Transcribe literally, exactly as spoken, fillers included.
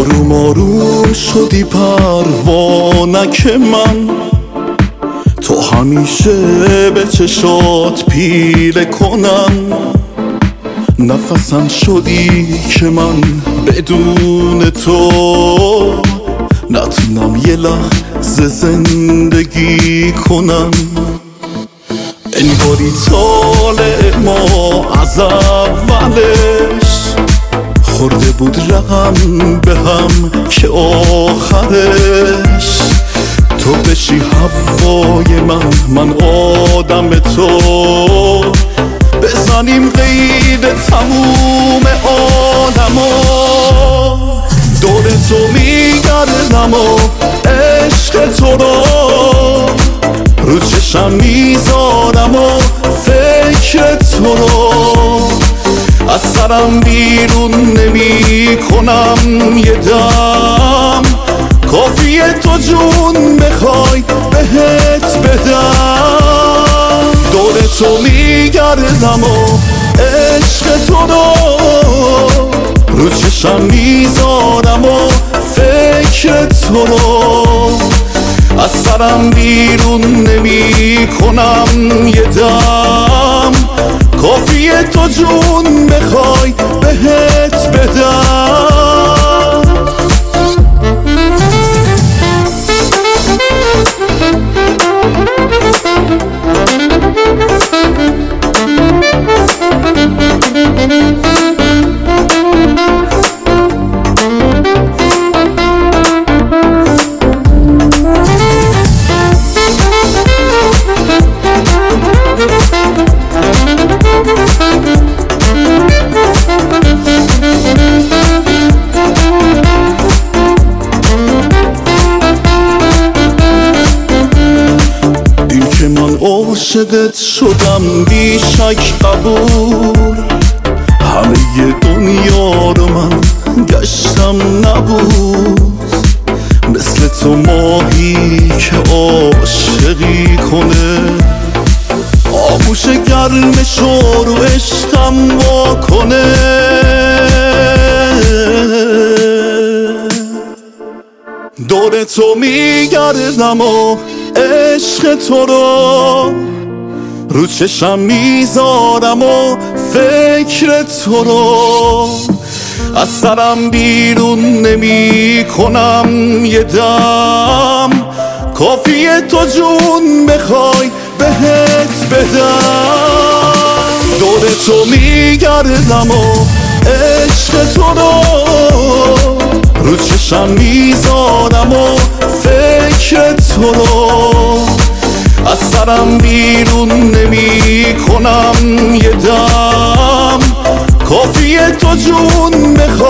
آروم آروم شدی پروانک من، تو همیشه به چشات پیله کنم. نفسم شدی که من بدون تو نتونم یه لحظه زندگی کنم. انگاری طالع ما از اولش خورده بود رقم به هم که آخرش تو بشی هوای من، من آدم تو، بزنیم قید تموم عالما. دور تو میگردم و عشق تو را رو چشم میذارم و فکر تو را از سرم بیرون نمی کنم یه دم. کافیه تو جون بخوای بهت بدم. دور تو میگردم و عشق تو را رو چشم میذارم و فکر تو را از سرم بیرون نمی کنم یه دم. کافیه تو جون بخوای بهت بدم. عاشقت شدم بی شک قبول، همه دنیا رو من گشتم نبود. مثل تو ماهی که عاشقی کنه آغوش گرمشو رو عشقم وا کنه. دور تو میگردم و عشق تو رو رو چشم میذارم و فکر تو رو از سرم بیرون نمی کنم یه دم. کافیه تو جون بخوای بهت بدم. دور تو میگردم و عشق تو رو رو چشم میذارم و فکر تو رو از سرم بیرون نمی کنم یه دم. کافیه تو جون بخوای